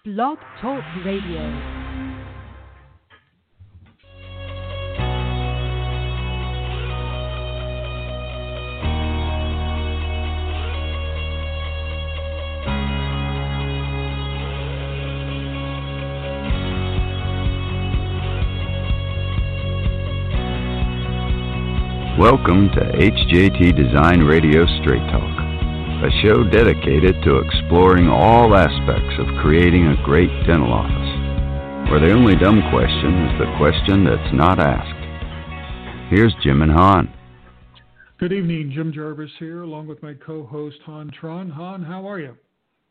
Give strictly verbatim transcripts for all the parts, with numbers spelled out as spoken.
Blog Talk Radio. Welcome to H J T Design Radio Straight Talk, a show dedicated to exploring all aspects of creating a great dental office, where the only dumb question is the question that's not asked. Here's Jim and Han. Good evening, Jim Jarvis here, along with my co-host Han Tron. Han, how are you?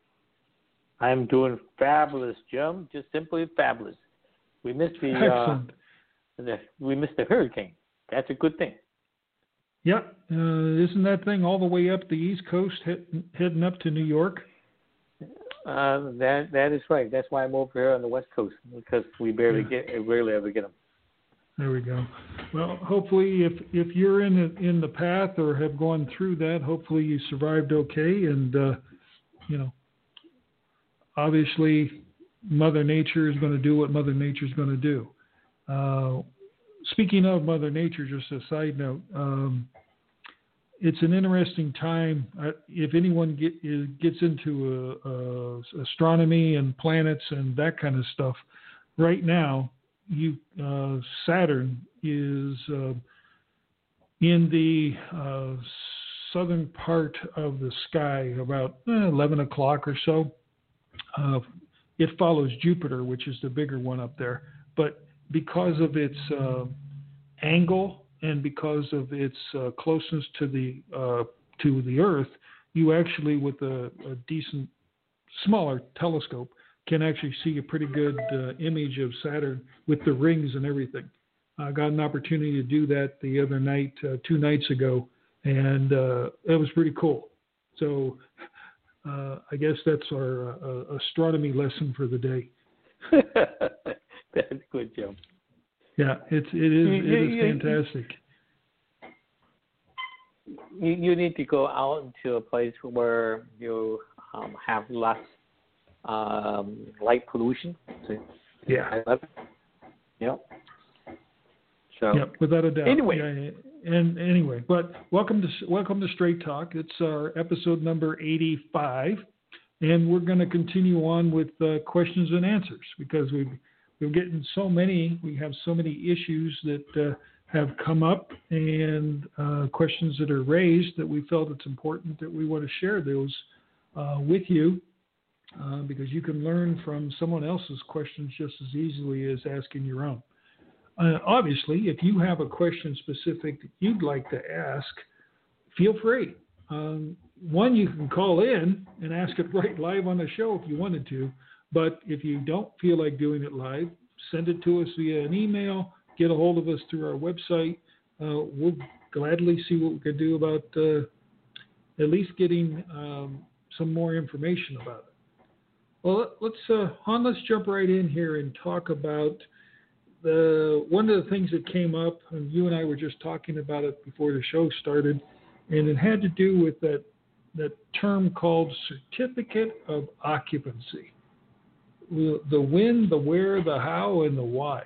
I'm doing fabulous, Jim. Just simply fabulous. We missed the, uh, the we missed the hurricane. That's a good thing. Yep. Uh, isn't that thing all the way up the East Coast, head, heading up to New York? Uh, that that is right. That's why I'm over here on the West Coast, because we barely yeah. get, rarely ever get them. There we go. Well, hopefully, if if you're in the, in the path or have gone through that, hopefully you survived okay. And uh, you know, obviously, Mother Nature is going to do what Mother Nature is going to do. Uh, Speaking of Mother Nature, just a side note, um, it's an interesting time. Uh, if anyone get, is, gets into uh, uh, astronomy and planets and that kind of stuff, right now, you uh, Saturn is uh, in the uh, southern part of the sky, about eh, eleven o'clock or so. Uh, it follows Jupiter, which is the bigger one up there, but because of its uh, angle and because of its uh, closeness to the uh, to the Earth, you actually, with a, a decent, smaller telescope, can actually see a pretty good uh, image of Saturn with the rings and everything. I got an opportunity to do that the other night, uh, two nights ago, and uh, it was pretty cool. So uh, I guess that's our uh, astronomy lesson for the day. That's good, Joe. Yeah, it's it is you, it is you, fantastic. You, you need to go out into a place where you um, have less um, light pollution. So, yeah. Yep. So. Yep, without a doubt. Anyway. Yeah, and anyway, but welcome to welcome to Straight Talk. It's our episode number eighty-five, and we're going to continue on with uh, questions and answers because we've. We're getting so many, we have so many issues that uh, have come up and uh, questions that are raised that we felt it's important that we want to share those uh, with you uh, because you can learn from someone else's questions just as easily as asking your own. Uh, obviously, if you have a question specific that you'd like to ask, feel free. Um, one, you can call in and ask it right live on the show if you wanted to. But if you don't feel like doing it live, send it to us via an email, get a hold of us through our website. Uh, we'll gladly see what we can do about uh, at least getting um, some more information about it. Well, let's, uh, Han, let's jump right in here and talk about the one of the things that came up, and you and I were just talking about it before the show started, and it had to do with that, that term called Certificate of Occupancy. The when, the where, the how, and the why.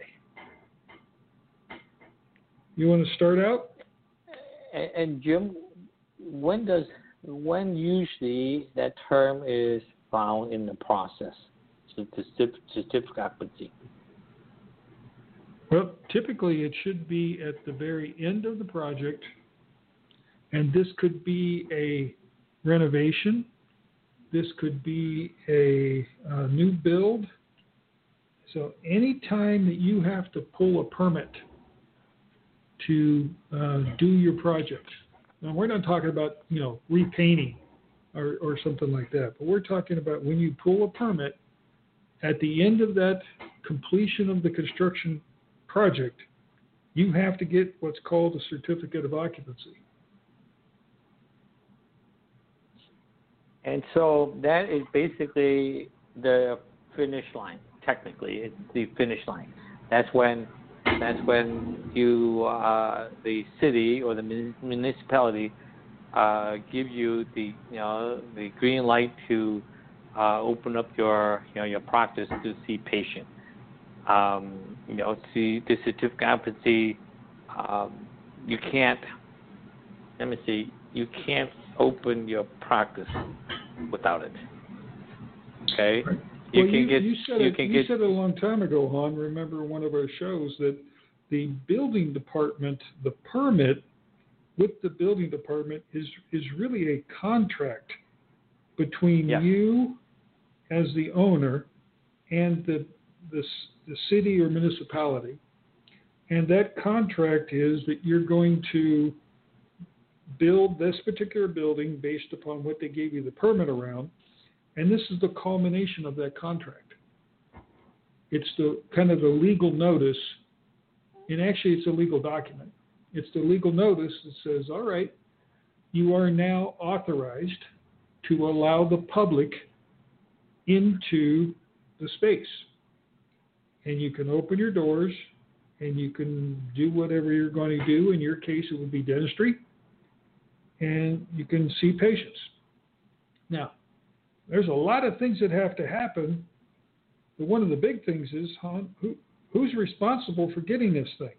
You want to start out? And, and Jim, when does when usually that term is found in the process? Certificate of occupancy. Well, typically it should be at the very end of the project, and this could be a renovation. This could be a, a new build. So any time that you have to pull a permit to uh, do your project, now we're not talking about, you know, repainting or, or something like that, but we're talking about when you pull a permit, at the end of that completion of the construction project, you have to get what's called a certificate of occupancy. And so that is basically the finish line. Technically, it's the finish line. That's when, that's when you, uh, the city or the municipality, uh, give you the, you know, the green light to uh, open up your you know your practice to see patient. Um, you know, see the certificate of occupancy. Um, you can't. Let me see. You can't open your practice without it. Okay. Right. You well, can you, get. you said you it. can You get. said it a long time ago, Han. Remember one of our shows that the building department, the permit with the building department is is really a contract between Yeah. you as the owner and the, the the city or municipality, and that contract is that you're going to build this particular building based upon what they gave you the permit around, and this is the culmination of that contract. It's the kind of the legal notice, and actually it's a legal document. It's the legal notice that says, all right, you are now authorized to allow the public into the space. And you can open your doors and you can do whatever you're going to do. In your case, it would be dentistry. And you can see patients. Now, there's a lot of things that have to happen. But one of the big things is, huh, who, who's responsible for getting this thing?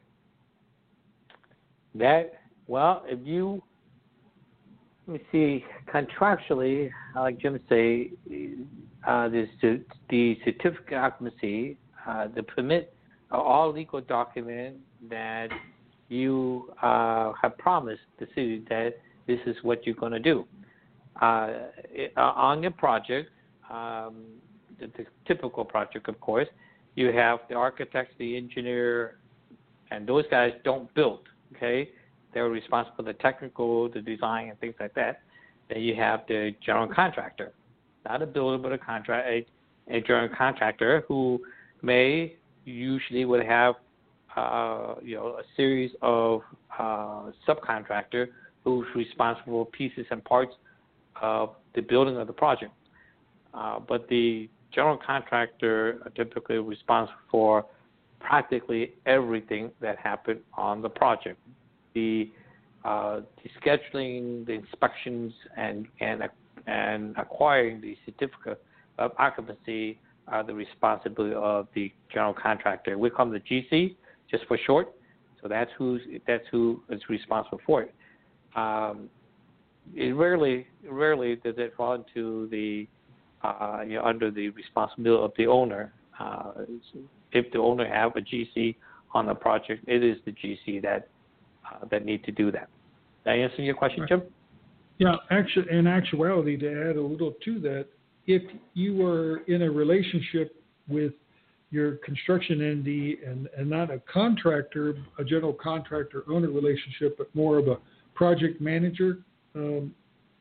That, well, if you, let me see, contractually, like Jim say, uh, this, the certificate of occupancy, uh, the permit, are all legal documents that you uh, have promised the city that this is what you're going to do. Uh, it, uh, on your project, um, the, the typical project, of course, you have the architect, the engineer, and those guys don't build. Okay, they're responsible for the technical, the design, and things like that. Then you have the general contractor, not a builder, but a contract, a, a general contractor who may usually would have, uh, you know, a series of uh, subcontractor who's responsible for pieces and parts of the building of the project. Uh, but the general contractor are typically responsible for practically everything that happened on the project. The, uh, the scheduling, the inspections, and, and, and acquiring the certificate of occupancy are the responsibility of the general contractor. We call them the G C, just for short. So that's who's that's who is responsible for it. Um, it rarely rarely does it fall into the uh, you know, under the responsibility of the owner. Uh, if the owner have a G C on the project, it is the G C that uh, that need to do that. Did I answer your question, Jim? Yeah, actually, in actuality, to add a little to that, if you are in a relationship with your construction M D and, and not a contractor, a general contractor owner relationship, but more of a project manager um,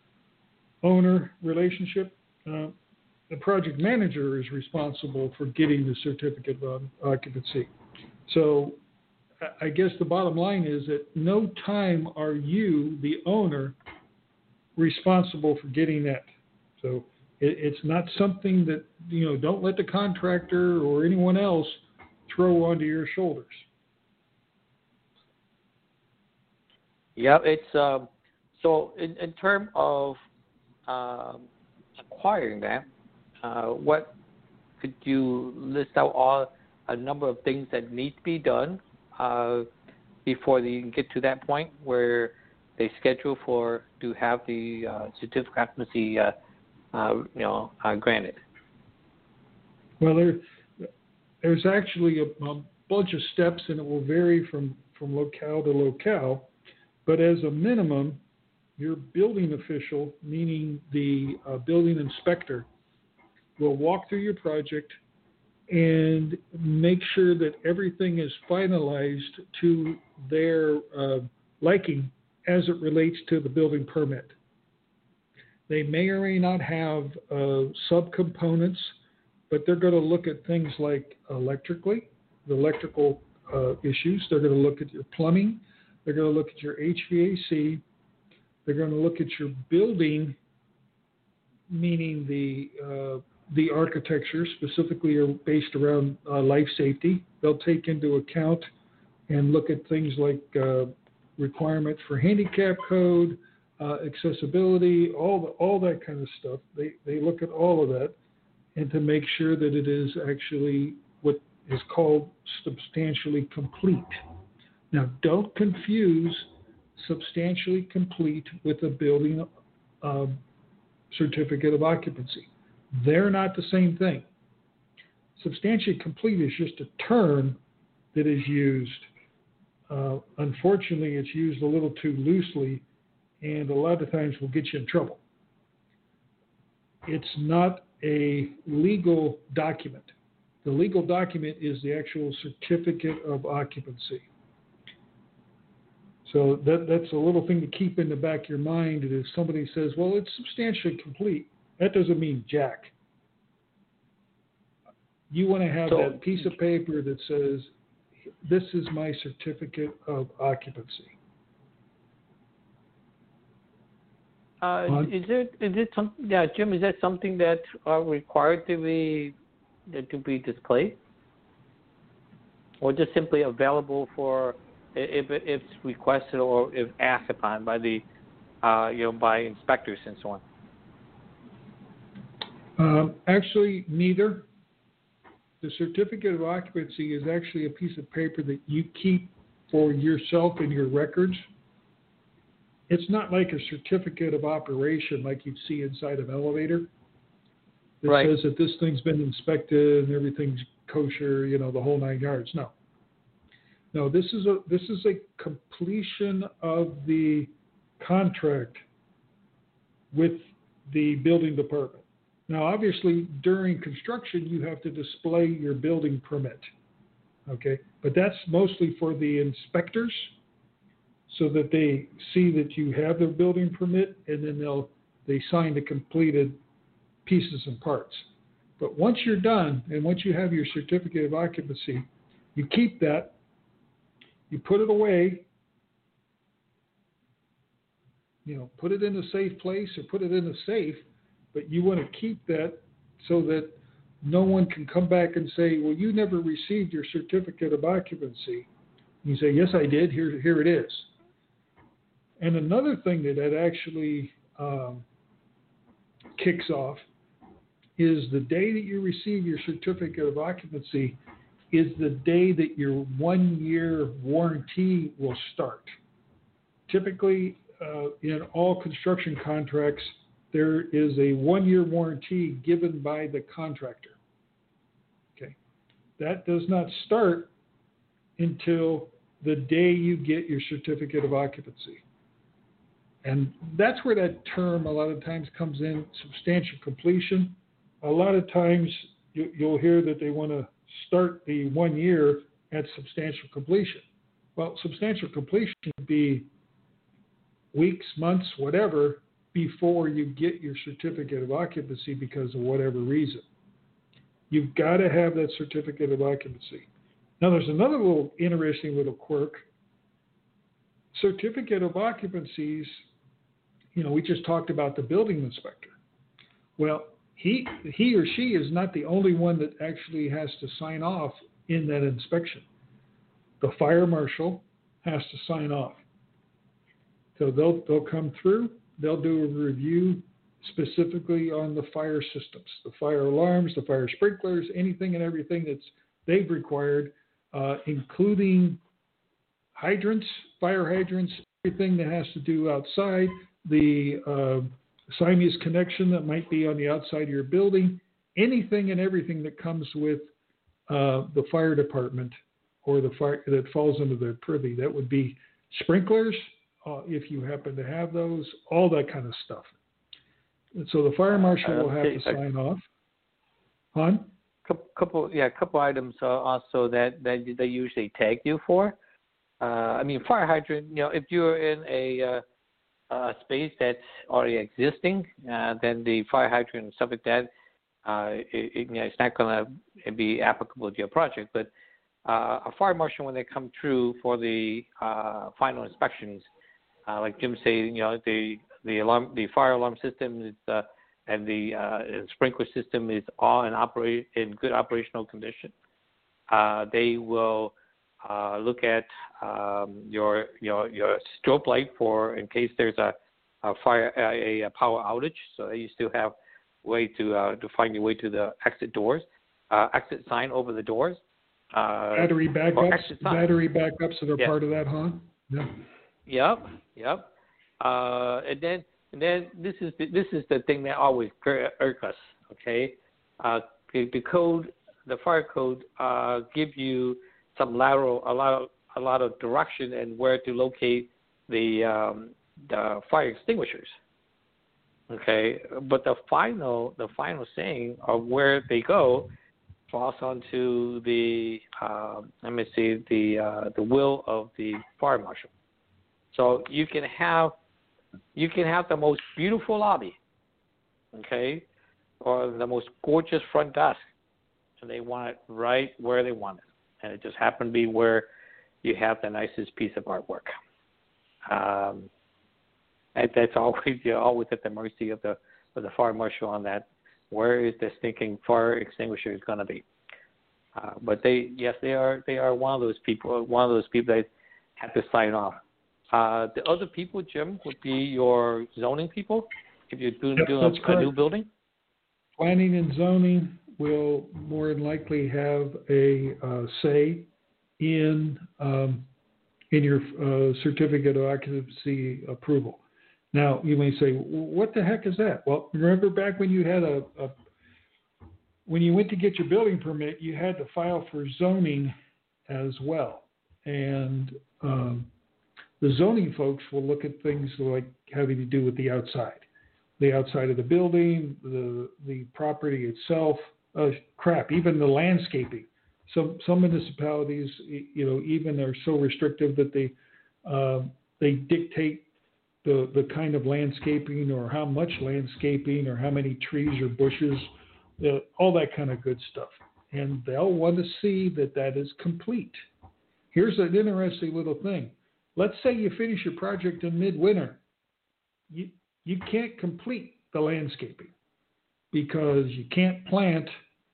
owner relationship, uh, the project manager is responsible for getting the certificate of occupancy. So I guess the bottom line is that no time are you, the owner, responsible for getting that. So it, it's not something that, you know, don't let the contractor or anyone else throw onto your shoulders. Yeah, it's um, so in, in terms of um, acquiring that, uh, what could you list out all a number of things that need to be done uh, before they get to that point where they schedule for to have the uh, certificate of occupancy, uh, uh, you know, uh, granted? Well, there, there's actually a, a bunch of steps, and it will vary from, from locale to locale. But as a minimum, your building official, meaning the uh, building inspector, will walk through your project and make sure that everything is finalized to their uh, liking as it relates to the building permit. They may or may not have uh, subcomponents, but they're going to look at things like electrically, the electrical uh, issues. They're going to look at your plumbing. They're going to look at your H V A C. They're going to look at your building, meaning the uh, the architecture specifically are based around uh, life safety. They'll take into account and look at things like uh, requirement for handicap code, uh, accessibility, all the, all that kind of stuff. They they look at all of that, and to make sure that it is actually what is called substantially complete. Now, don't confuse substantially complete with a building uh, certificate of occupancy. They're not the same thing. Substantially complete is just a term that is used. Uh, unfortunately, it's used a little too loosely, and a lot of times will get you in trouble. It's not a legal document. The legal document is the actual certificate of occupancy. So that, that's a little thing to keep in the back of your mind. That if somebody says, well, it's substantially complete, that doesn't mean jack. You want to have so, that piece of paper that says, this is my certificate of occupancy. Uh, is it is it some yeah Jim, is that something that are required to be to be displayed, or just simply available for if, if it's requested or if asked upon by the uh, you know by inspectors and so on? Um, actually, neither. The certificate of occupancy is actually a piece of paper that you keep for yourself in your records. It's not like a certificate of operation like you'd see inside an elevator that right. says that this thing's been inspected and everything's kosher, you know, the whole nine yards. No. No, this is a this is a completion of the contract with the building department. Now, obviously, during construction, you have to display your building permit, okay? But that's mostly for the inspectors so that they see that you have their building permit, and then they'll they sign the completed pieces and parts. But once you're done, and once you have your certificate of occupancy, you keep that, you put it away, you know, put it in a safe place or put it in a safe, but you want to keep that so that no one can come back and say, well, you never received your certificate of occupancy. You say, yes, I did. Here, here it is. And another thing that that actually um, kicks off is the day that you receive your certificate of occupancy is the day that your one-year warranty will start. Typically, uh, in all construction contracts, there is a one-year warranty given by the contractor. Okay, that does not start until the day you get your certificate of occupancy. And that's where that term a lot of times comes in, substantial completion. A lot of times you, you'll hear that they want to start the one year at substantial completion. Well, substantial completion would be weeks, months, whatever, before you get your certificate of occupancy because of whatever reason. You've got to have that certificate of occupancy. Now, there's another little interesting little quirk. Certificate of occupancies, you know, we just talked about the building inspector. Well, he he or she is not the only one that actually has to sign off in that inspection. The fire marshal has to sign off. So they'll they'll come through, they'll do a review specifically on the fire systems, the fire alarms, the fire sprinklers, anything and everything that's they've required, uh, including hydrants, fire hydrants, everything that has to do outside, the uh, Siamese connection that might be on the outside of your building, anything and everything that comes with uh, the fire department or the fire that falls under their privy. That would be sprinklers, uh, if you happen to have those, all that kind of stuff. And so the fire marshal will have to sign off. Hon? Couple, yeah, a couple items uh, also that, that they usually tag you for. Uh, I mean, fire hydrant, you know, if you're in a uh, uh, space that's already existing, uh, then the fire hydrant and stuff like that, uh, it, it, you know, it's not going to be applicable to your project. But uh, a fire marshal, when they come through for the uh, final inspections, uh, like Jim said, you know, the the alarm, the fire alarm system is, uh, and the uh, sprinkler system is all in operate in good operational condition. Uh, they will uh, look at um, your your your strobe light for in case there's a, a fire a, a power outage, so that you still have way to uh, to find your way to the exit doors, uh, exit sign over the doors. Uh, battery backups, battery backups that are yeah. part of that, huh? Yeah. Yep, yep. Uh, and then, and then this is the, this is the thing that always irks us. Okay, uh, the, the code, the fire code, uh, give you some lateral, a lot of a lot of direction and where to locate the um, the fire extinguishers. Okay, but the final the final saying of where they go falls onto the uh, let me see the uh, the will of the fire marshal. So you can have you can have the most beautiful lobby, okay, or the most gorgeous front desk, and they want it right where they want it, and it just happened to be where you have the nicest piece of artwork. Um, and that's always you're always at the mercy of the of the fire marshal on that. Where is the stinking fire extinguisher is going to be? Uh, but they, yes, they are. They are one of those people. One of those people that have to sign off. Uh, the other people, Jim, would be your zoning people. If you're doing, yep, doing a, a new building. Planning and zoning will more than likely have a uh, say in um, in your uh, certificate of occupancy approval. Now, you may say, what the heck is that? Well, remember back when you had a, a when you went to get your building permit, you had to file for zoning as well. And um, the zoning folks will look at things like having to do with the outside, the outside of the building, the the property itself, uh, crap, even the landscaping. Some some municipalities, you know, even are so restrictive that they uh, they dictate the the kind of landscaping or how much landscaping or how many trees or bushes, uh, all that kind of good stuff. And they'll want to see that that is complete. Here's an interesting little thing. Let's say you finish your project in midwinter. You you can't complete the landscaping because you can't plant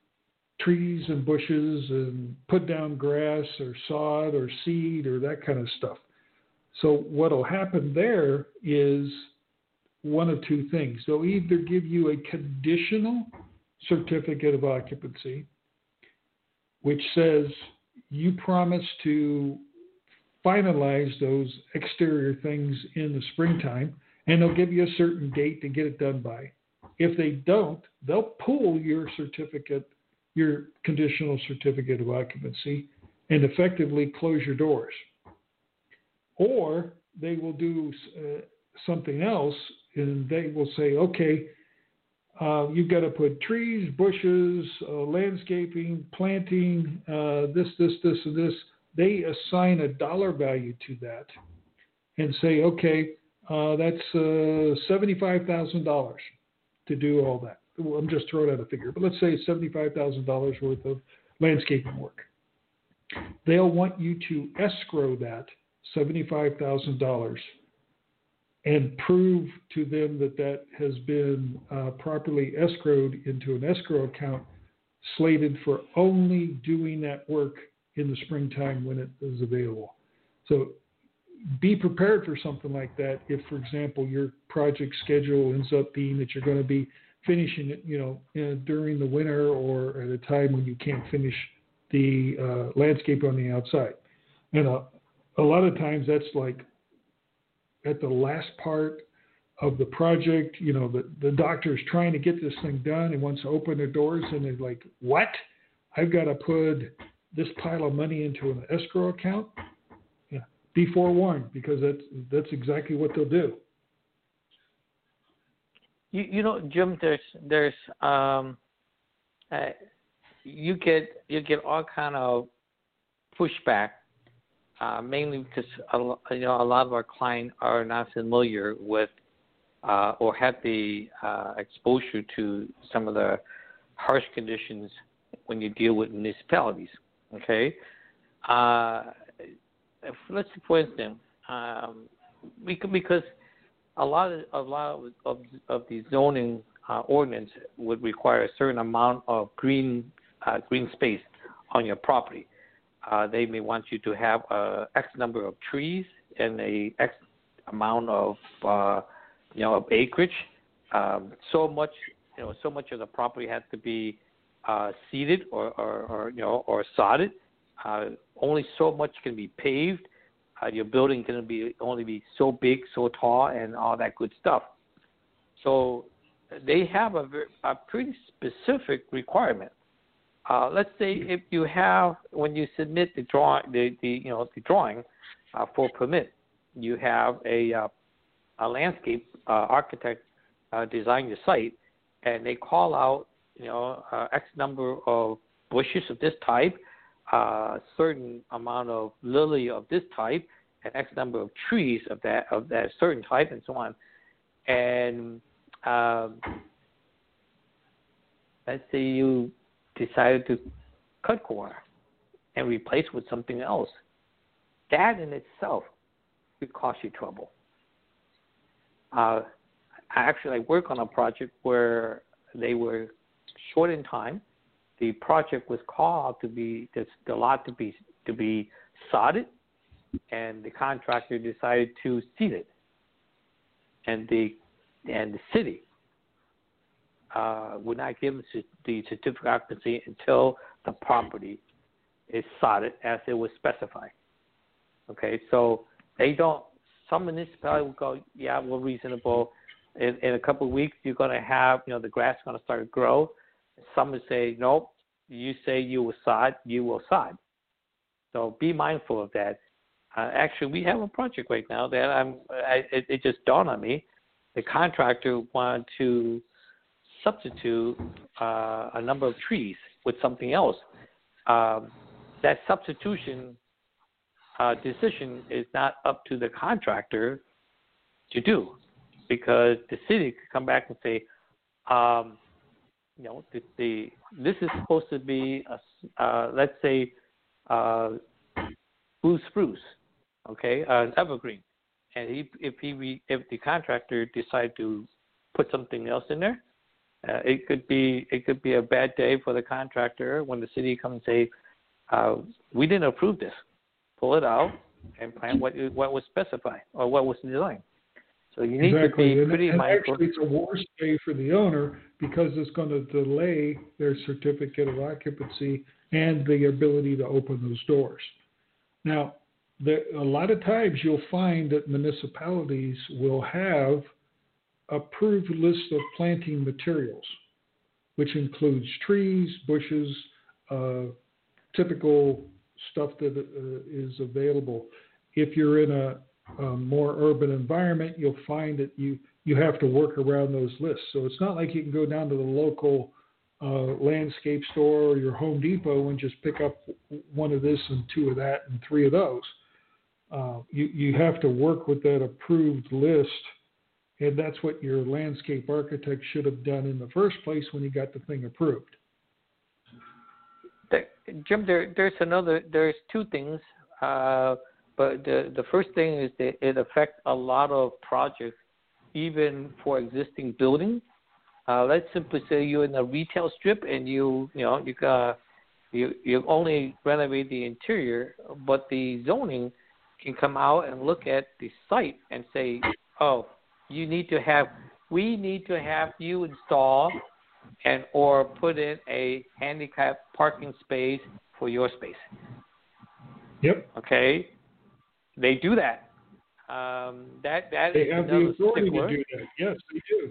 trees and bushes and put down grass or sod or seed or that kind of stuff. So what will happen there is one of two things. They'll either give you a conditional certificate of occupancy, which says you promise to finalize those exterior things in the springtime, and they'll give you a certain date to get it done by. If they don't, they'll pull your certificate, your conditional certificate of occupancy, and effectively close your doors. Or they will do uh, something else, and they will say, okay, uh, you've got to put trees, bushes, uh, landscaping, planting, uh, this, this, this, and this. They assign a dollar value to that and say, okay, uh, that's uh, seventy-five thousand dollars to do all that. Well, I'm just throwing out a figure, but let's say it's seventy-five thousand dollars worth of landscaping work. They'll want you to escrow that seventy-five thousand dollars and prove to them that that has been uh, properly escrowed into an escrow account slated for only doing that work in the springtime when it is available. So be prepared for something like that if, for example, your project schedule ends up being that you're going to be finishing it, you know, uh, during the winter or at a time when you can't finish the uh, landscape on the outside. And uh, a lot of times that's like at the last part of the project, you know, the, the doctor is trying to get this thing done and wants to open their doors and they're like, what? I've got to put this pile of money into an escrow account? Yeah. Be forewarned, because that's, that's exactly what they'll do. You, you know, Jim, there's, there's, um, uh, you get, you get all kind of pushback. Uh, mainly because a, you know a lot of our clients are not familiar with uh, or have the uh, exposure to some of the harsh conditions when you deal with municipalities. Okay, uh, if, let's for instance, um, because a lot of a lot of, of, of the zoning uh, ordinance would require a certain amount of green uh, green space on your property. Uh, they may want you to have a X number of trees and a X amount of, uh, you know, of acreage. Um, so much you know, so much of the property has to be uh, seeded or, or, or, you know, or sodded. Uh, only so much can be paved. Uh, your building can be only be so big, so tall, and all that good stuff. So they have a, a pretty specific requirement. Uh, let's say if you have, when you submit the drawing, the, the you know the drawing uh, for permit, you have a uh, a landscape uh, architect uh, design your site, and they call out you know uh, X number of bushes of this type, a uh, certain amount of lily of this type, and X number of trees of that of that certain type, and so on. And um, let's say you decided to cut corner and replace with something else. That in itself could cost you trouble. Uh, I actually I work on a project where they were short in time. The project was called to be the, the lot to be to be sodded, and the contractor decided to seed it. And the and the city uh, would not give the certificate of occupancy until the property is sodded as it was specified. Okay, so they don't. Some municipalities will go, yeah, we're reasonable. In, in a couple of weeks, you're going to have, you know, the grass is going to start to grow. Some will say, nope, you say you will sod, you will sod. So be mindful of that. Uh, actually, we have a project right now that I'm. I, it, it just dawned on me. The contractor wanted to substitute uh, a number of trees with something else. Um, that substitution uh, decision is not up to the contractor to do, because the city could come back and say, um, you know, the, the this is supposed to be, a, uh, let's say, uh, blue spruce, okay, uh, evergreen, and he, if he re, if the contractor decide to put something else in there, uh, it could be it could be a bad day for the contractor when the city comes and say, uh, we didn't approve this, pull it out and plant what what was specified or what was designed. So you need exactly. to be pretty and, and mindful. Actually, it's a worse day for the owner because it's going to delay their certificate of occupancy and the ability to open those doors. Now, the, a lot of times you'll find that municipalities will have approved lists of planting materials, which includes trees, bushes, uh, typical stuff that uh, is available. If you're in a a more urban environment, you'll find that you, you have to work around those lists. So it's not like you can go down to the local uh, landscape store or your Home Depot and just pick up one of this and two of that and three of those. Uh, you, you have to work with that approved list, and that's what your landscape architect should have done in the first place when he got the thing approved. There, Jim, there, there's another, there's two things. Uh, But the, the first thing is that it affects a lot of projects, even for existing buildings. Uh, let's simply say you're in a retail strip and you you know you got you you only renovate the interior, but the zoning can come out and look at the site and say, oh, you need to have we need to have you install and or put in a handicap parking space for your space. Yep. Okay. They do that. Um, that that they is have another the authority stickler. to do that. Yes, they do.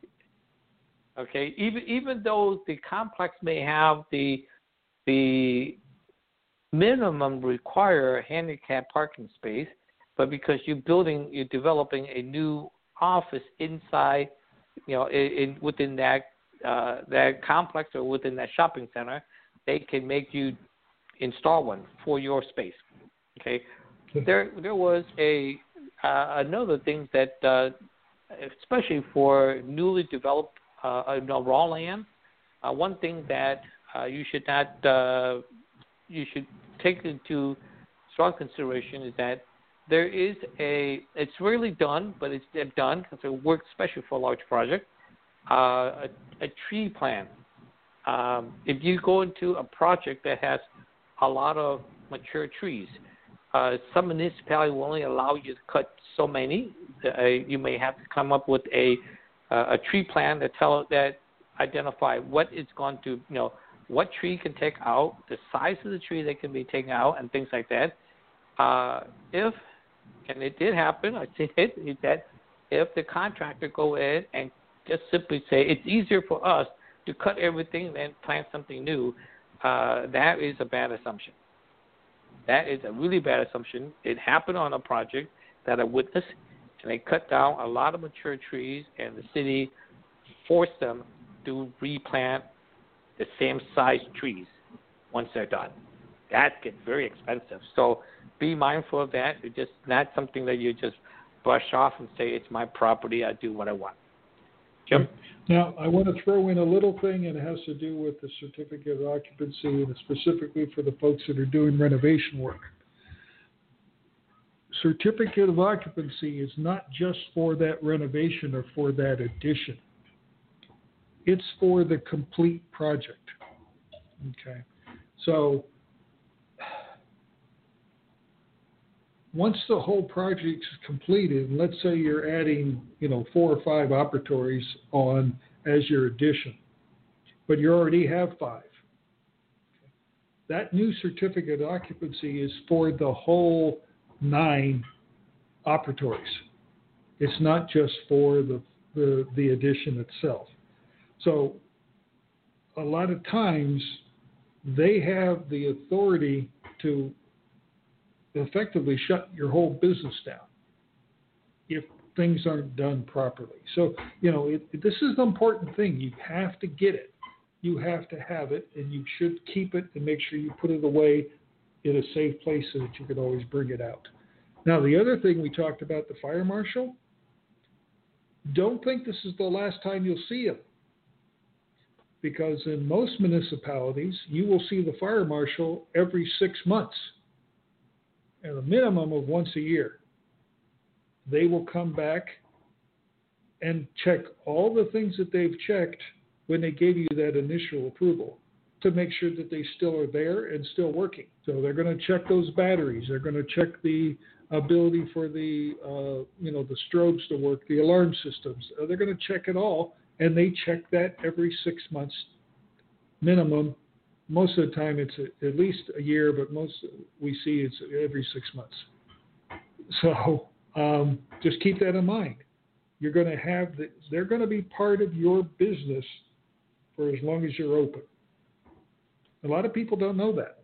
Okay, even even though the complex may have the the minimum require handicap parking space, but because you're building, you're developing a new office inside, you know, in, in within that uh, that complex or within that shopping center, they can make you install one for your space. Okay. There, there was a uh, another thing that, uh, especially for newly developed uh, raw land, uh, one thing that uh, you should not uh, you should take into strong consideration is that there is a it's rarely done, but it's done because it works especially for a large project. Uh, a, a tree plan. Um, if you go into a project that has a lot of mature trees. Uh, some municipality will only allow you to cut so many. Uh, you may have to come up with a uh, a tree plan that tell that identify what it's going to, you know, what tree can take out, the size of the tree that can be taken out, and things like that. Uh, if, and it did happen, I see it, is that if the contractor go in and just simply say, it's easier for us to cut everything than plant something new, uh, that is a bad assumption. That is a really bad assumption. It happened on a project that I witnessed, and they cut down a lot of mature trees, and the city forced them to replant the same size trees once they're done. That gets very expensive. So be mindful of that. It's just not something that you just brush off and say, it's my property, I do what I want. Jim? Now, I want to throw in a little thing, and it has to do with the certificate of occupancy, and specifically for the folks that are doing renovation work. Certificate of occupancy is not just for that renovation or for that addition. It's for the complete project. Okay. So once the whole project is completed, and let's say you're adding, you know, four or five operatories on as your addition, but you already have five. That new certificate of occupancy is for the whole nine operatories. It's not just for the, the, the addition itself. So a lot of times they have the authority to effectively shut your whole business down if things aren't done properly. So, you know, it, this is an important thing. You have to get it. You have to have it, and you should keep it and make sure you put it away in a safe place so that you can always bring it out. Now, the other thing we talked about, the fire marshal, don't think this is the last time you'll see him. Because in most municipalities, you will see the fire marshal every six months, at a minimum of once a year. They will come back and check all the things that they've checked when they gave you that initial approval to make sure that they still are there and still working. So they're going to check those batteries. They're going to check the ability for the, uh, you know, the strobes to work, the alarm systems. They're going to check it all. And they check that every six months minimum. Most of the time it's a, at least a year, but most we see it's every six months. So um, just keep that in mind. You're going to have the, they're going to be part of your business for as long as you're open. A lot of people don't know that.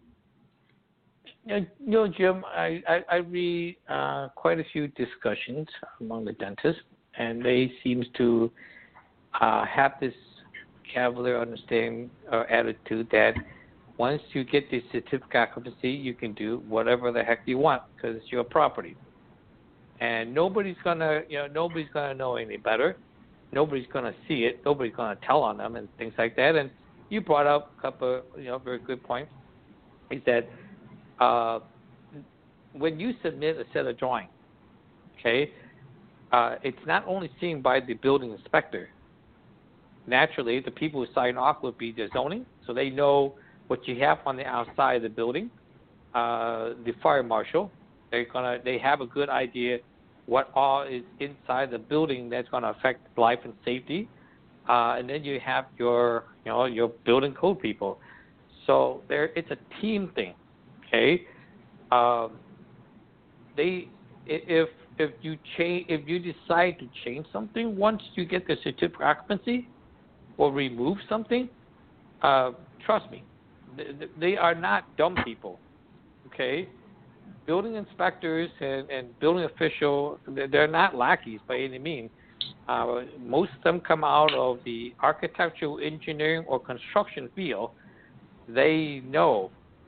You know, Jim, I, I, I read uh, quite a few discussions among the dentists, and they seem to Uh, have this cavalier understanding or attitude that once you get the certificate of occupancy, you can do whatever the heck you want because it's your property, and nobody's gonna, you know, nobody's gonna know any better. Nobody's gonna see it. Nobody's gonna tell on them and things like that. And you brought up a couple, of, you know, very good points. Is that uh, when you submit a set of drawings, okay, uh, it's not only seen by the building inspector. Naturally, the people who sign off would be the zoning, so they know what you have on the outside of the building. Uh, the fire marshal, they're gonna, they have a good idea what all is inside the building that's going to affect life and safety. Uh, and then you have your, you know, your building code people. So there, it's a team thing. Okay. Um, they, if if you change, if you decide to change something once you get the certificate of occupancy, or remove something, uh, trust me, they, they are not dumb people, okay? Building inspectors and, and building officials, they're not lackeys by any means. Uh, most of them come out of the architectural, engineering, or construction field. They know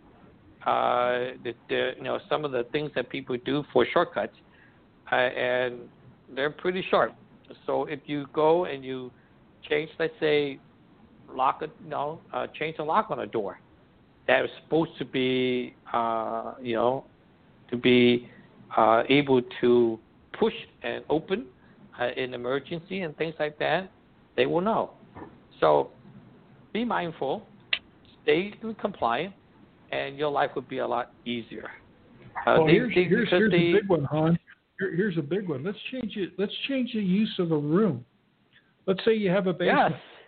uh, that the, you know some of the things that people do for shortcuts, uh, and they're pretty sharp. So if you go and you change, let's say, lock a, no, uh, change the lock on a door that was supposed to be, uh, you know, to be uh, able to push and open uh, in emergency and things like that, they will know. So be mindful, stay compliant, and your life would be a lot easier. Uh, well, they, here's, they, here's, here's they, a big one, Han. Here, here's a big one. Let's change it. Let's change the use of a room. Let's say you have a basement. Yes.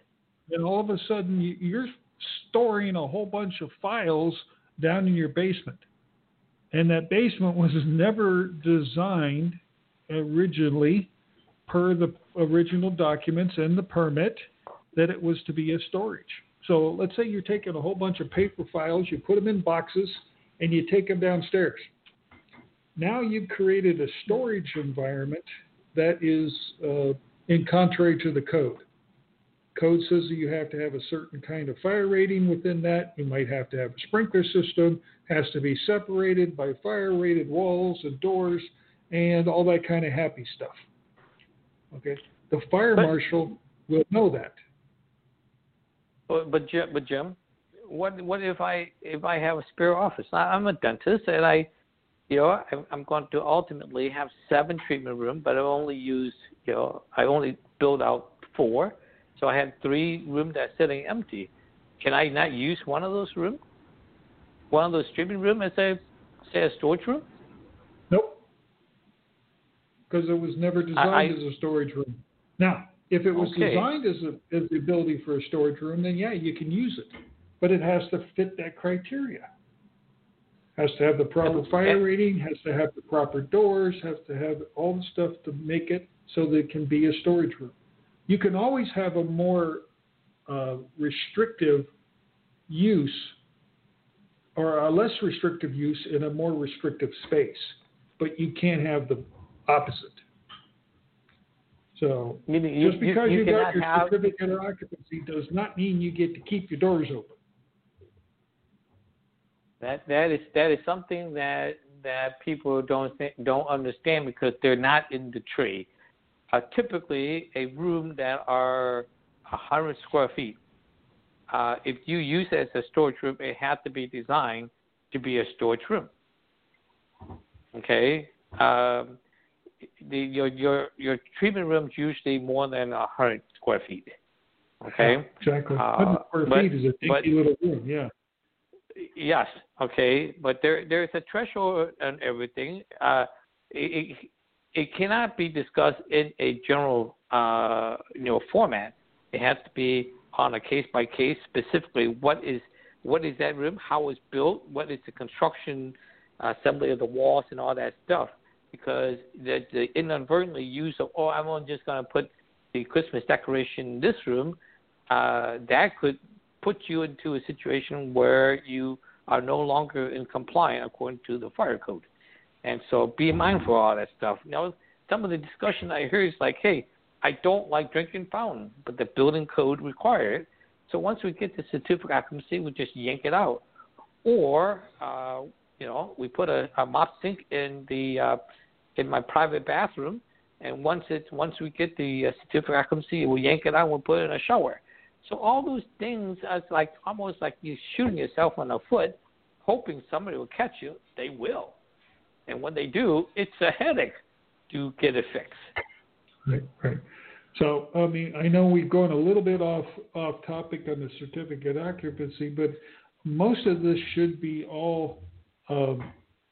and all of a sudden you, you're storing a whole bunch of files down in your basement. And that basement was never designed originally per the original documents and the permit that it was to be a storage. So let's say you're taking a whole bunch of paper files, you put them in boxes, and you take them downstairs. Now you've created a storage environment that is uh, in contrary to the code. Code says that you have to have a certain kind of fire rating within that. You might have to have a sprinkler system, has to be separated by fire rated walls and doors and all that kind of happy stuff. Okay, the fire but, marshal will know that. But but Jim, but Jim, what what if I if I have a spare office? I'm a dentist and I, you know, I'm going to ultimately have seven treatment rooms, but I only use, you know, I only build out four. So I have three rooms that's sitting empty. Can I not use one of those rooms? One of those treatment rooms as a, say, a storage room? Nope. Because it was never designed I, as a storage room. Now, if it was okay. designed as, a, as the ability for a storage room, then yeah, you can use it. But it has to fit that criteria. Has to have the proper and, fire and, rating, has to have the proper doors, has to have all the stuff to make it so that it can be a storage room. You can always have a more uh, restrictive use or a less restrictive use in a more restrictive space, but you can't have the opposite. So you, you, just because you, you, you got your have... certificate of occupancy does not mean you get to keep your doors open. That that is that is something that that people don't think, don't understand because they're not in the trade. Uh, typically, a room that are one hundred square feet, uh, if you use it as a storage room, it has to be designed to be a storage room. Okay, um, the, your your your treatment rooms usually more than one hundred square feet. Okay, yeah, exactly. Uh, one hundred square but, feet is a dinky little room. Yeah. Yes. Okay, but there there is a threshold and everything. Uh, it, it, It cannot be discussed in a general, uh, you know, format. It has to be on a case by case, specifically what is what is that room, how it's built, what is the construction, uh, assembly of the walls, and all that stuff. Because the, the inadvertently use of oh, I'm only just going to put the Christmas decoration in this room, uh, that could put you into a situation where you are no longer in compliance according to the fire code. And so be mindful of all that stuff. Now, some of the discussion I hear is like, hey, I don't like drinking fountain, but the building code requires it. So once we get the certificate of occupancy, we just yank it out. Or, uh, you know, we put a, a mop sink in the uh, in my private bathroom, and once it once we get the uh, certificate of occupancy, we'll yank it out and we'll put it in a shower. So all those things, are like almost like you're shooting yourself on the foot, hoping somebody will catch you. They will. And when they do, it's a headache to get it fixed. Right, right. So, I mean, I know we've gone a little bit off off topic on the certificate of occupancy, but most of this should be all um,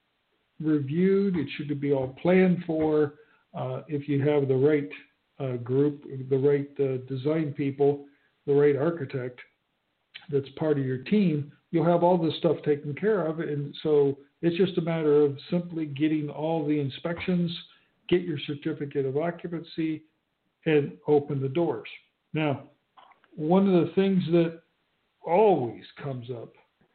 reviewed. It should be all planned for. Uh, if you have the right uh, group, the right uh, design people, the right architect that's part of your team, you'll have all this stuff taken care of. And so it's just a matter of simply getting all the inspections, get your certificate of occupancy, and open the doors. Now, one of the things that always comes up,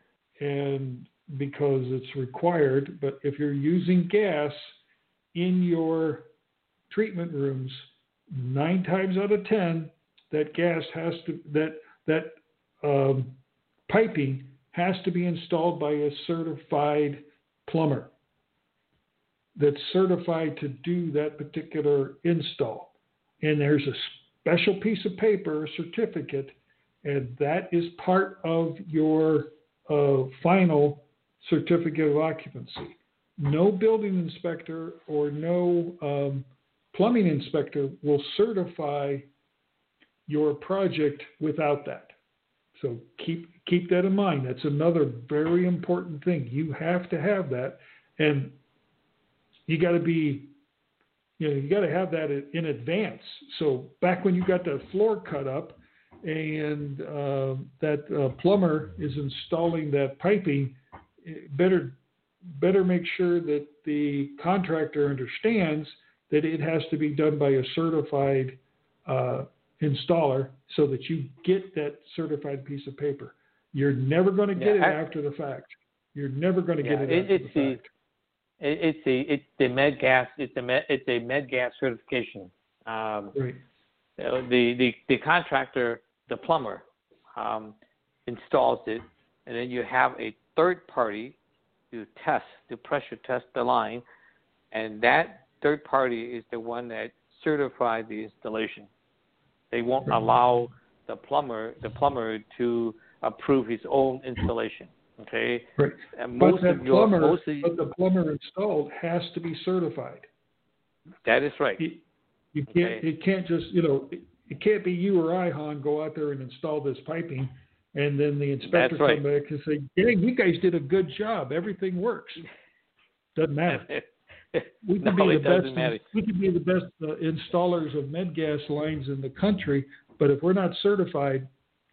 and because it's required, but if you're using gas in your treatment rooms, nine times out of ten, that gas has to, that, that um, piping has to be installed by a certified plumber that's certified to do that particular install. And there's a special piece of paper, a certificate, and that is part of your uh, final certificate of occupancy. No building inspector or no um, plumbing inspector will certify your project without that. So keep keep that in mind. That's another very important thing. You have to have that, and you got to be, you know, you got to have that in advance. So back when you got the floor cut up, and uh, that uh, plumber is installing that piping, better better make sure that the contractor understands that it has to be done by a certified uh, installer so that you get that certified piece of paper. You're never going to get yeah, it I, after the fact. You're never going to yeah, get it, it after it's the the, fact. It, it's the it's the MedGas it's the Med, it's a MedGas certification. Um, Right. The, the the contractor, the plumber, um, installs it, and then you have a third party to test, to pressure test the line, and that third party is the one that certified the installation. They won't Right. allow the plumber the plumber to approve his own installation. Okay. Right. And But most that of your plumber, most of, but the plumber installed has to be certified. that is right. You, you can't. Okay. It can't just. You know. It, it can't be you or I, Han, go out there and install this piping, and then the inspector That's right. come back and say, "Dang, you guys did a good job. Everything works." Doesn't matter. We no, could be it the doesn't best. matter. We could be the best uh, installers of MedGas lines in the country, but if we're not certified,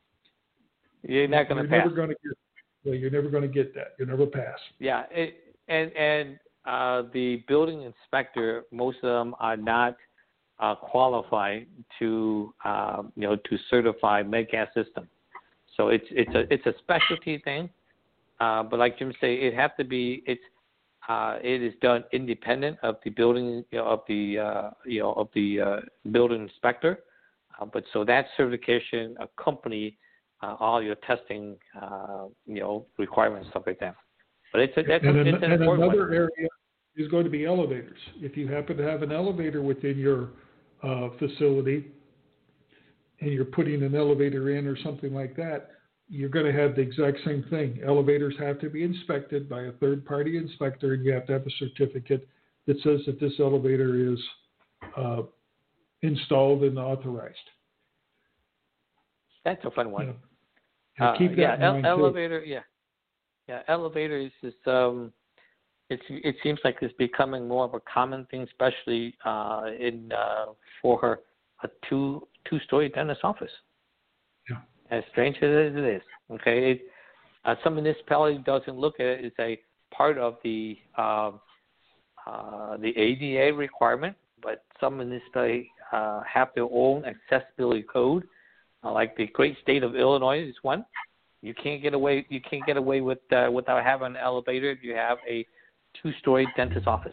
You're not going you're to pass. never going to get. Well, you're never going to get that. You'll never pass. Yeah, it, and and uh, the building inspector, most of them are not uh, qualified to uh, you know to certify MedGas system. So it's it's a it's a specialty thing. Uh, but like Jim said, it has to be it's uh, it is done independent of the building you know, of the uh, you know of the uh, building inspector. Uh, but so that certification accompany uh, all your testing uh, you know requirements, stuff like that. But it's a, that's and, a, an, it's an and important another one. area is going to be elevators. If you happen to have an elevator within your uh, facility, and you're putting an elevator in or something like that, you're going to have the exact same thing. Elevators have to be inspected by a third-party inspector, and you have to have a certificate that says that this elevator is uh, installed and authorized. That's a fun one. Yeah. Uh, Keep that yeah, in ele- mind, too. elevator. Yeah, yeah, elevator is just um, it's it seems like it's becoming more of a common thing, especially uh, in uh, for a two two story dentist office. Yeah. As strange as it is, okay. It, uh, some municipality doesn't look at it as a part of the uh, uh, the A D A requirement, but some municipalities uh, have their own accessibility code. Uh, like the great state of Illinois is one. You can't get away. You can't get away with uh, without having an elevator if you have a two-story dentist office.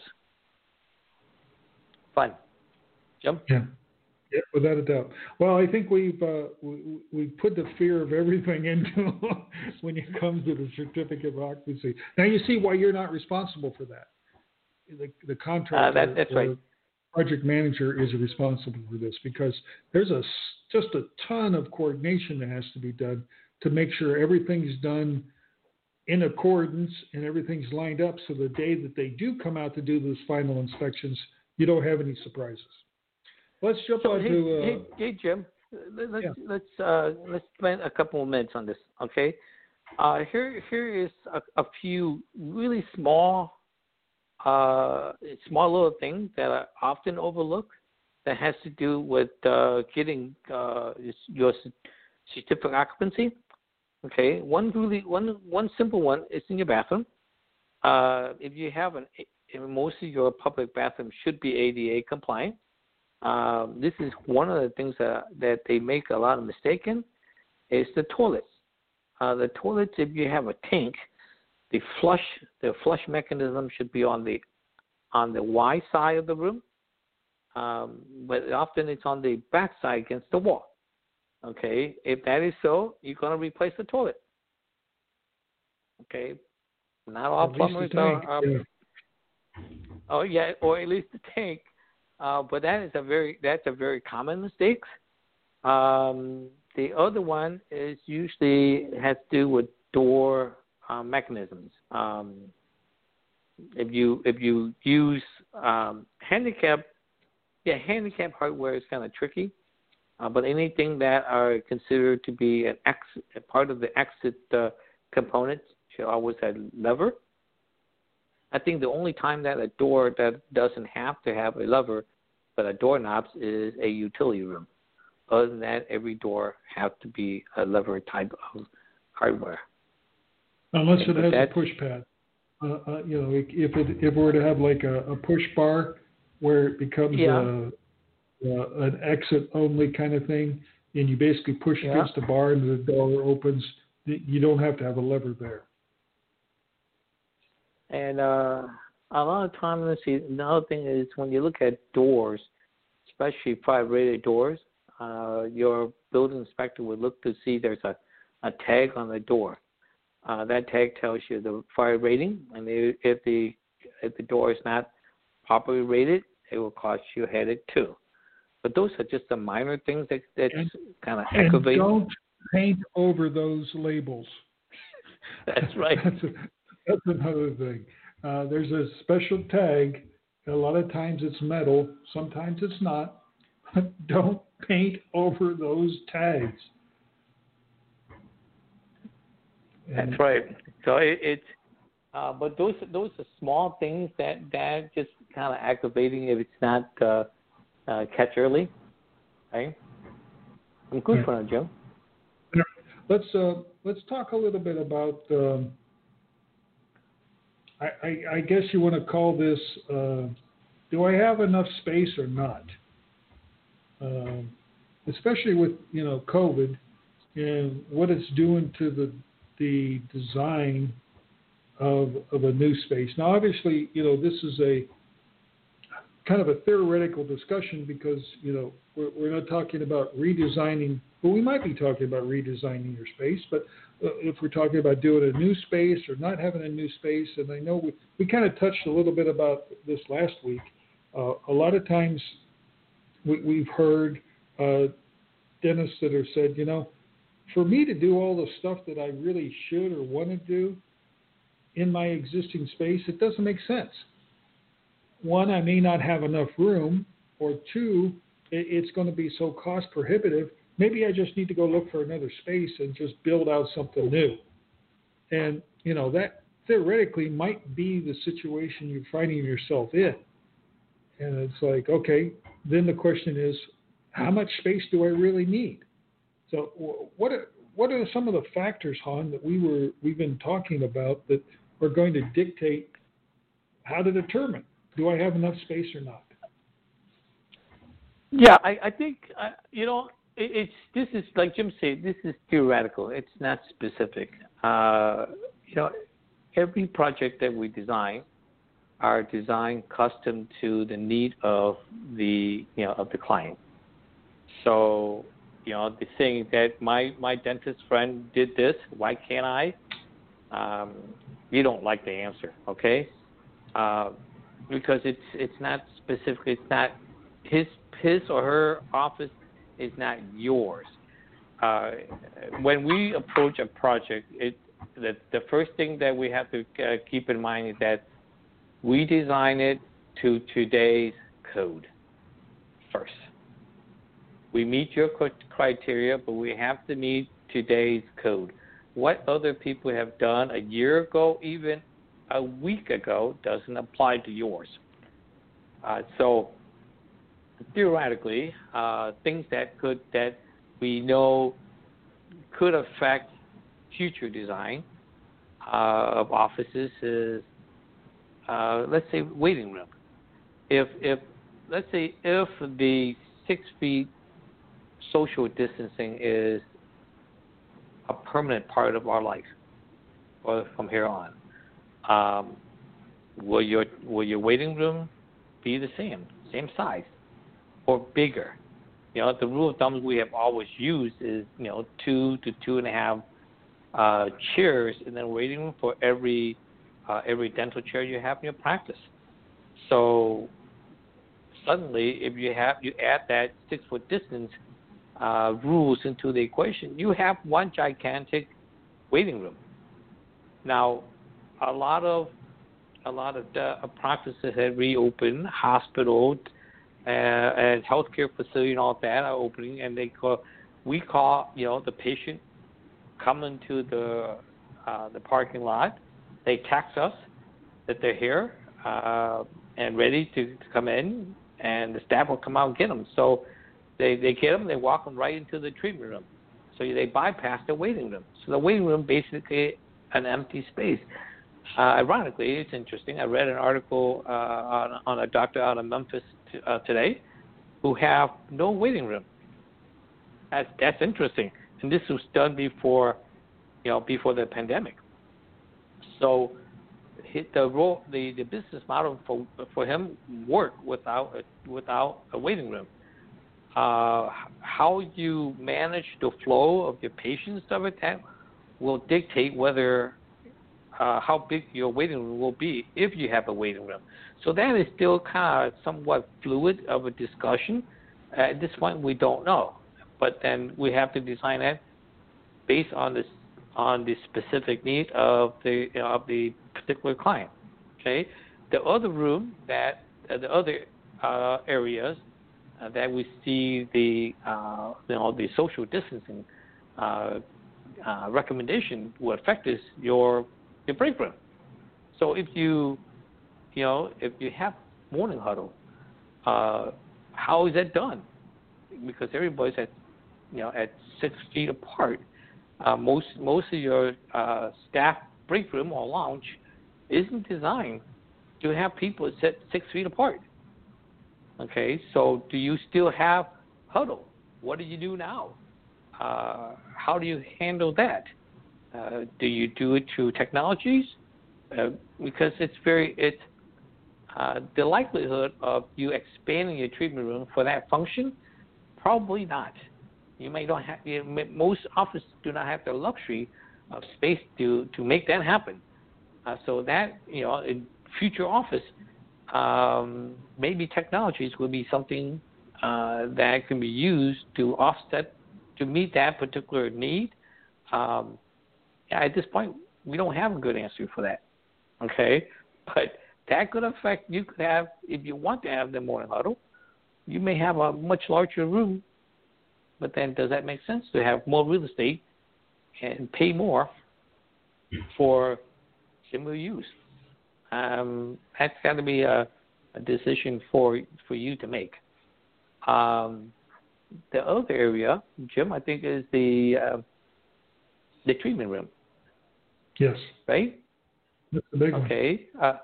Fun, Jim. Yeah. Yeah, without a doubt. Well, I think we've uh, we, we put the fear of everything into when it comes to the certificate of occupancy. Now you see why you're not responsible for that. The, the contractor, uh, that, that's right. project manager is responsible for this because there's a just a ton of coordination that has to be done to make sure everything's done in accordance and everything's lined up so the day that they do come out to do those final inspections, you don't have any surprises. Let's jump So, on hey, to. Uh, hey, hey, Jim. Let's yeah. let's uh, let's spend a couple of minutes on this, okay? Uh, here here is a, a few really small, uh, small little things that are often overlooked that has to do with uh, getting uh, your certificate of occupancy. Okay, one really one one simple one is in your bathroom. Uh, if you have an, most of your public bathrooms should be A D A compliant. Um, this is one of the things that, that they make a lot of mistake in is the toilets. Uh, the toilets, if you have a tank, the flush the flush mechanism should be on the on the Y side of the room, um, but often it's on the back side against the wall. Okay, if that is so, you're going to replace the toilet. Okay, not all plumbers are. are yeah. Oh yeah, or at least the tank. Uh, but that is a very that's a very common mistake. Um, the other one is usually has to do with door uh, mechanisms. Um, if you if you use um, handicap, yeah, handicap hardware is kind of tricky. Uh, but anything that are considered to be an exit, a part of the exit uh, component should always have lever. I think the only time that a door that doesn't have to have a lever, but a doorknob is a utility room. Other than that, every door has to be a lever type of hardware. Unless And it has that's, a push pad. Uh, uh, you know, if it if it were to have like a, a push bar where it becomes yeah. a, a, an exit only kind of thing, and you basically push yeah. against the bar and the door opens, you don't have to have a lever there. And uh, a lot of times, let's see, another thing is when you look at doors, especially private rated doors, uh, your building inspector would look to see there's a, a tag on the door. Uh, that tag tells you the fire rating, and if the if the door is not properly rated, it will cost you a headache too. But those are just the minor things that that's kind of aggravate. And don't paint over those labels. That's right. that's, a, that's another thing. Uh, there's a special tag. A lot of times it's metal. Sometimes it's not. Don't paint over those tags. And that's right. So it, it's, uh, but those those are small things that that just kind of aggravating if it's not uh, uh, catch early, right? I'm good yeah. for that, Jim. Let's uh, let's talk a little bit about. Um, I, I, I guess you want to call this. Uh, do I have enough space or not? Um, especially with you know COVID and what it's doing to the the design of of a new space. Now, obviously, you know, this is a kind of a theoretical discussion because, you know, we're, we're not talking about redesigning, well, we might be talking about redesigning your space, but uh, if we're talking about doing a new space or not having a new space, and I know we, we kind of touched a little bit about this last week, uh, a lot of times we, we've heard uh, dentists that have said, you know, for me to do all the stuff that I really should or want to do in my existing space, it doesn't make sense. One, I may not have enough room, or two, it's going to be so cost prohibitive. Maybe I just need to go look for another space and just build out something new. And, you know, that theoretically might be the situation you're finding yourself in. And it's like, okay, then the question is, how much space do I really need? So what are, what are some of the factors, Han, that we were we've been talking about that are going to dictate how to determine, do I have enough space or not? Yeah, I, I think uh, you know it, it's this is like Jim said, this is theoretical. It's not specific. Uh, you know, every project that we design are designed custom to the need of the you know of the client. So, you know, the saying that my, my dentist friend did this, why can't I? Um, you don't like the answer, okay? Uh, because it's it's not specific. It's not his his or her office is not yours. Uh, when we approach a project, it the the first thing that we have to uh, keep in mind is that we design it to today's code first. We meet your criteria, but we have to meet today's code. What other people have done a year ago, even a week ago, doesn't apply to yours. Uh, so theoretically, uh, things that could that we know could affect future design uh, of offices is, uh, let's say, waiting room. If if let's say if the six feet social distancing is a permanent part of our life, or from here on, um, will your will your waiting room be the same, same size, or bigger? You know, the rule of thumb we have always used is you know two to two and a half uh, chairs in the waiting room for every uh, every dental chair you have in your practice. So suddenly, if you have you add that six foot distance Uh, rules into the equation, you have one gigantic waiting room. Now, a lot of a lot of the practices have reopened, hospitals uh, and healthcare facilities and all that are opening, and they call we call you know the patient come into the uh, the parking lot. They text us that they're here uh, and ready to, to come in, and the staff will come out and get them. So They they get them, they walk them right into the treatment room. So they bypass the waiting room. So the waiting room basically an empty space. Uh, ironically, it's interesting. I read an article uh, on, on a doctor out of Memphis t- uh, today who have no waiting room. That's that's interesting. And this was done before, you know, before the pandemic. So the role, the, the business model for for him worked without a, without a waiting room. Uh, how you manage the flow of your patients of it, that will dictate whether uh, how big your waiting room will be if you have a waiting room. So that is still kind of somewhat fluid of a discussion. At this point, we don't know, but then we have to design it based on this on the specific need of the of the particular client. Okay, the other room that uh, the other uh, areas uh, that we see the uh, you know the social distancing uh, uh, recommendation will affect is your your break room. So if you you know if you have morning huddle, uh, how is that done? Because everybody's at you know at six feet apart. Uh, most most of your uh, staff break room or lounge isn't designed to have people sit six feet apart. Okay, so do you still have huddle? What do you do now? Uh, how do you handle that? Uh, do you do it through technologies? Uh, because it's very it's uh, the likelihood of you expanding your treatment room for that function, probably not. You may not have. You may, most offices do not have the luxury of space to, to make that happen. Uh, so that you know, in future office, um, maybe technologies will be something uh, that can be used to offset to meet that particular need. Um, yeah, at this point, we don't have a good answer for that. Okay, but that could affect. You could have, if you want to have the morning huddle, you may have a much larger room. But then does that make sense to have more real estate and pay more for similar use? Um, that's got to be a, a decision for for you to make. Um, the other area, Jim, I think is the uh, the treatment room. Yes. Right? That's the big one. Okay. Uh,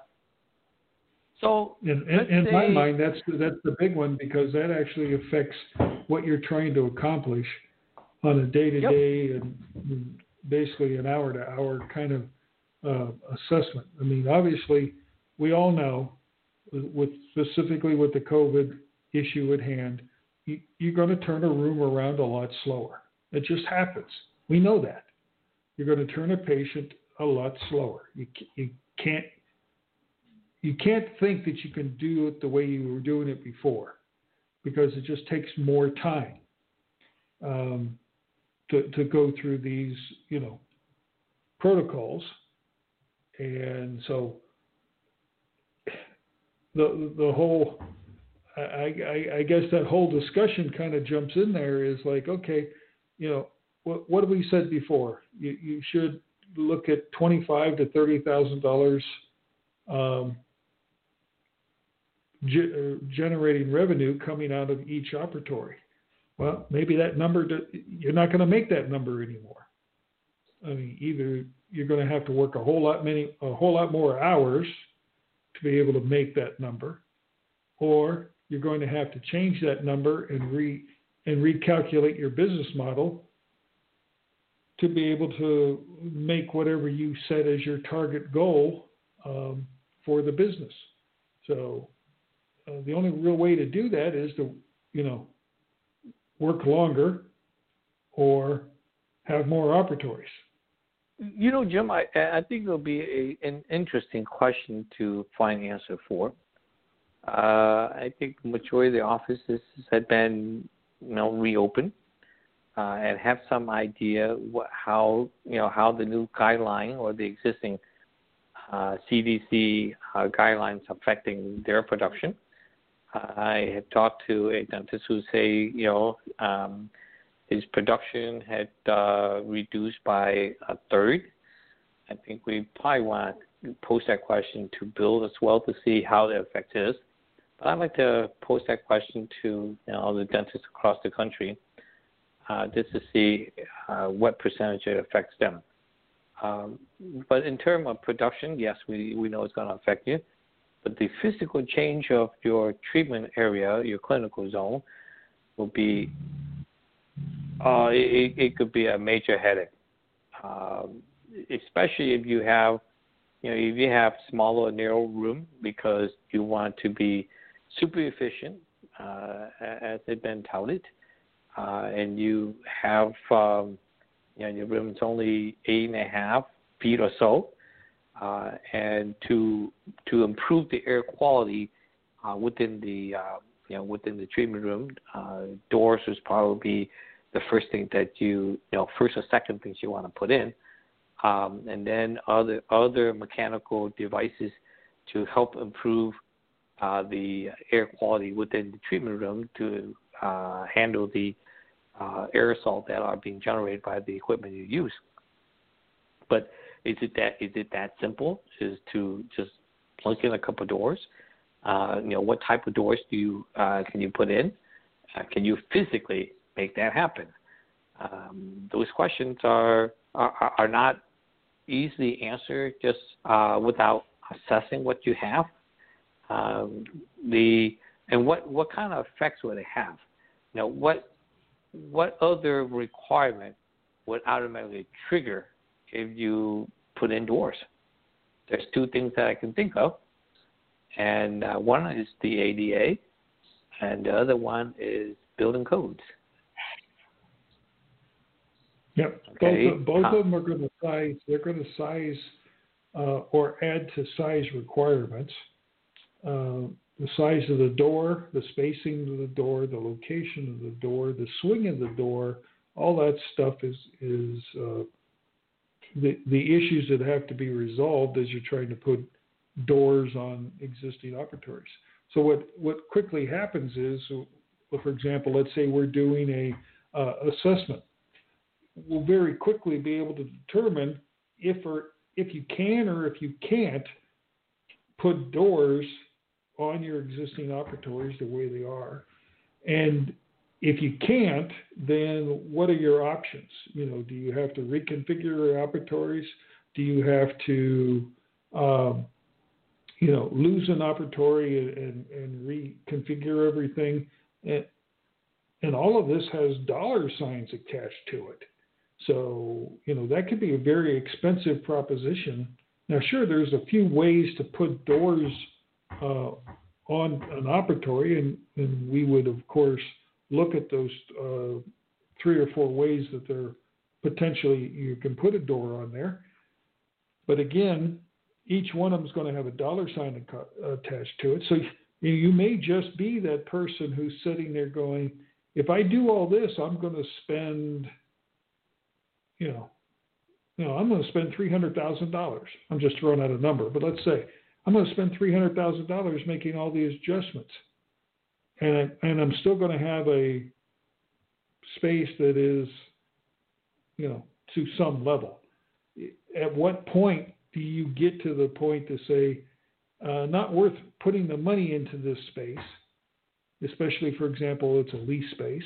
so in, in, in say, my mind, that's the, that's the big one because that actually affects what you're trying to accomplish on a day-to-day yep. and basically an hour-to-hour kind of uh, assessment. I mean, obviously, we all know, with specifically with the COVID issue at hand, you, you're going to turn a room around a lot slower. It just happens. We know that. You're going to turn a patient a lot slower. You, you can't You can't think that you can do it the way you were doing it before because it just takes more time um, to, to go through these, you know, protocols. And so the the whole, I, I, I guess that whole discussion kind of jumps in there is like, okay, you know, what, what have we said before? You, you should look at twenty-five thousand to thirty thousand dollars um, generating revenue coming out of each operatory. Well, maybe that number, you're not going to make that number anymore. I mean, either you're going to have to work a whole lot many, a whole lot more hours to be able to make that number, or you're going to have to change that number and re and recalculate your business model to be able to make whatever you set as your target goal um, for the business. So Uh, the only real way to do that is to, you know, work longer or have more operatories. You know, Jim, I, I think it'll be a, an interesting question to find an answer for. Uh, I think the majority of the offices had been, you know, reopened uh, and have some idea what, how, you know, how the new guideline or the existing uh, C D C uh, guidelines affecting their production. I had talked to a dentist who say, you know, um, his production had uh, reduced by a third. I think we probably want to post that question to Bill as well to see how that affects his. But I'd like to pose that question to you know, all the dentists across the country, uh, just to see uh, what percentage it affects them. Um, but in terms of production, yes, we, we know it's going to affect you. But the physical change of your treatment area, your clinical zone, will be, uh, it, it could be a major headache, um, especially if you have, you know, if you have smaller, narrow room because you want to be super efficient, uh, as it's been touted, uh, and you have, um, you know, your room is only eight and a half feet or so. Uh, and to to improve the air quality uh, within the uh, you know within the treatment room, uh, doors is probably the first thing that you you know first or second things you want to put in, um, and then other other mechanical devices to help improve uh, the air quality within the treatment room to uh, handle the uh, aerosol that are being generated by the equipment you use. But Is it that is it that simple? Is to just plug in a couple of doors? Uh, you know, what type of doors do you uh, can you put in? Uh, can you physically make that happen? Um, those questions are, are are not easily answered just uh, without assessing what you have. Um, the and what, what kind of effects would it have? You know, what what other requirement would automatically trigger if you put indoors? There's two things that I can think of, and uh, one is the A D A, and the other one is building codes. Yep, okay. both, both uh, of them are going to size. They're going to size uh, or add to size requirements. Uh, the size of the door, the spacing of the door, the location of the door, the swing of the door, all that stuff is is. Uh, The, the issues that have to be resolved as you're trying to put doors on existing operatories. So what, what quickly happens is, so for example, let's say we're doing a uh, assessment. We'll very quickly be able to determine if or if you can or if you can't put doors on your existing operatories the way they are. And if you can't, then what are your options? You know, do you have to reconfigure your operatories? Do you have to, um, you know, lose an operatory and, and reconfigure everything? And, and all of this has dollar signs attached to it. So, you know, that could be a very expensive proposition. Now, sure, there's a few ways to put doors uh, on an operatory, and, and we would, of course, look at those uh, three or four ways that they're potentially you can put a door on there. But again, each one of them is going to have a dollar sign attached to it. So you, you may just be that person who's sitting there going, if I do all this, I'm going to spend, you know, you know, I'm going to spend three hundred thousand dollars. I'm just throwing out a number, but let's say I'm going to spend three hundred thousand dollars making all these adjustments. And, I, and I'm still going to have a space that is, you know, to some level. At what point do you get to the point to say, uh, not worth putting the money into this space, especially, for example, it's a lease space,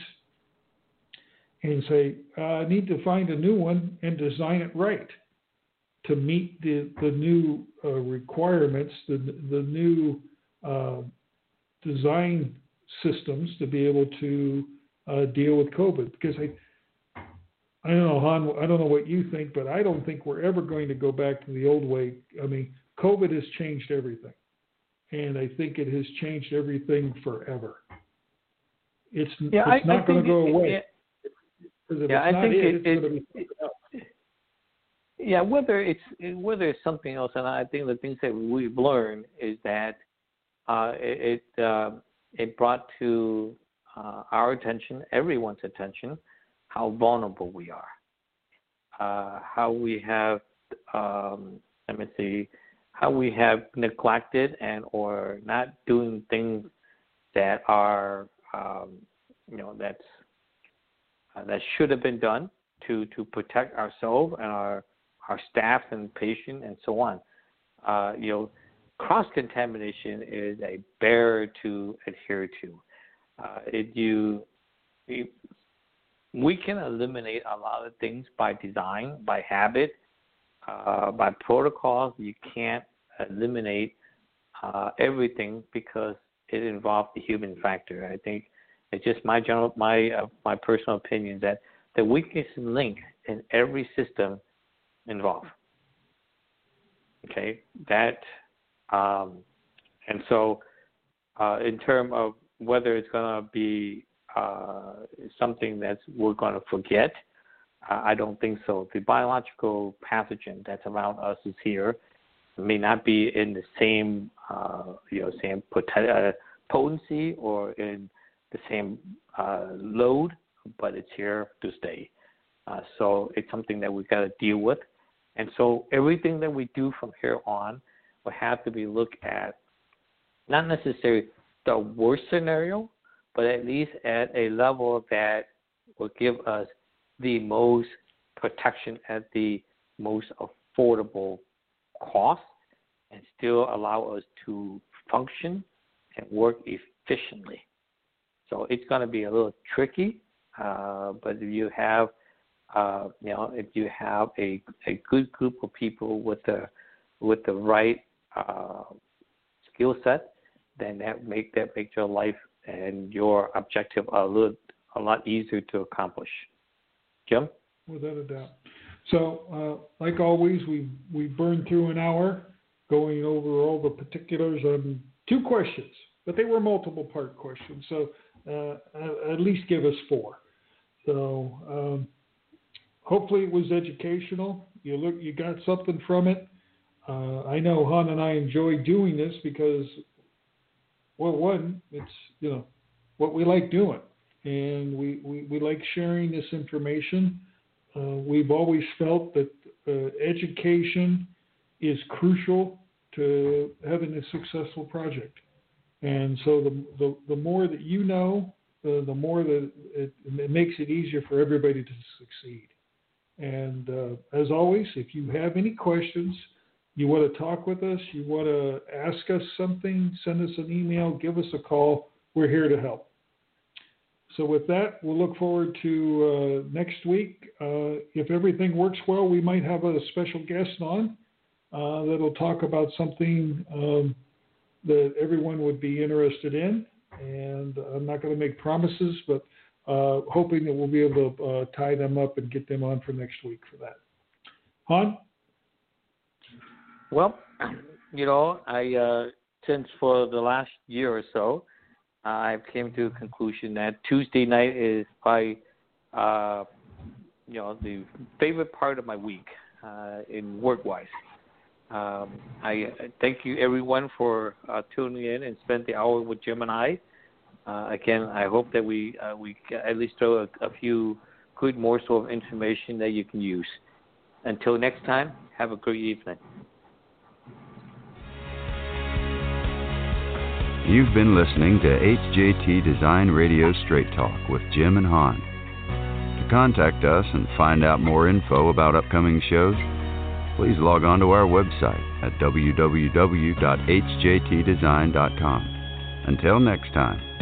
and say, uh, I need to find a new one and design it right to meet the, the new uh, requirements, the, the new uh, design systems to be able to uh, deal with COVID. Because I, I don't know, Han, I don't know what you think, but I don't think we're ever going to go back to the old way. I mean, COVID has changed everything, and I think it has changed everything forever. It's, yeah, it's I, not I going to go it, away. It, yeah, I think it, it, it, it yeah, whether it's whether it's something else, and I think the things that we've learned is that uh, it it, uh, it brought to uh, our attention, everyone's attention, how vulnerable we are, uh, how we have, um, let me see, how we have neglected and or not doing things that are, um, you know, that's uh, that should have been done to, to protect ourselves and our our staff and patient and so on. Uh, you know, cross-contamination is a barrier to adhere to. Uh, it, you, it, we can eliminate a lot of things by design, by habit, uh, by protocols. You can't eliminate uh, everything because it involves the human factor. I think it's just my general, my uh, my personal opinion that the weakest link in every system involved. Okay, that, um, and so uh, in terms of whether it's going to be uh, something that we're going to forget, uh, I don't think so. The biological pathogen that's around us is here. It may not be in the same, uh, you know, same pot- uh, potency or in the same uh, load, but it's here to stay. Uh, so it's something that we've got to deal with. And so everything that we do from here on will have to be looked at, not necessarily the worst scenario, but at least at a level that will give us the most protection at the most affordable cost and still allow us to function and work efficiently. So it's going to be a little tricky, uh, but if you have Uh, you know, if you have a, a good group of people with the with the right uh, skill set, then that make that make your life and your objective a little a lot easier to accomplish. Jim? Without a doubt. So, uh, like always, we we burned through an hour going over all the particulars on two questions, but they were multiple part questions. So, uh, at least give us four. So. Um, Hopefully it was educational. You look, you got something from it. Uh, I know Han and I enjoy doing this because, well, one, it's, you know, what we like doing, and we, we, we like sharing this information. Uh, we've always felt that uh, education is crucial to having a successful project. And so the the, the more that you know, uh, the more that it, it makes it easier for everybody to succeed. And uh, as always, if you have any questions, you want to talk with us, you want to ask us something, send us an email, give us a call. We're here to help. So with that, we'll look forward to uh, next week. Uh, if everything works well, we might have a special guest on uh, that'll talk about something um, that everyone would be interested in. And I'm not going to make promises, but Uh, hoping that we'll be able to uh, tie them up and get them on for next week for that. Han? Well, you know, I uh, since for the last year or so, uh, I've came to a conclusion that Tuesday night is probably, uh, you know, the favorite part of my week uh, in work-wise. Um, I thank you everyone for uh, tuning in and spend the hour with Jim and I. Uh, again, I hope that we uh, we at least throw a, a few good morsels of information that you can use. Until next time, have a great evening. You've been listening to H J T Design Radio Straight Talk with Jim and Han. To contact us and find out more info about upcoming shows, please log on to our website at w w w dot h j t design dot com. Until next time.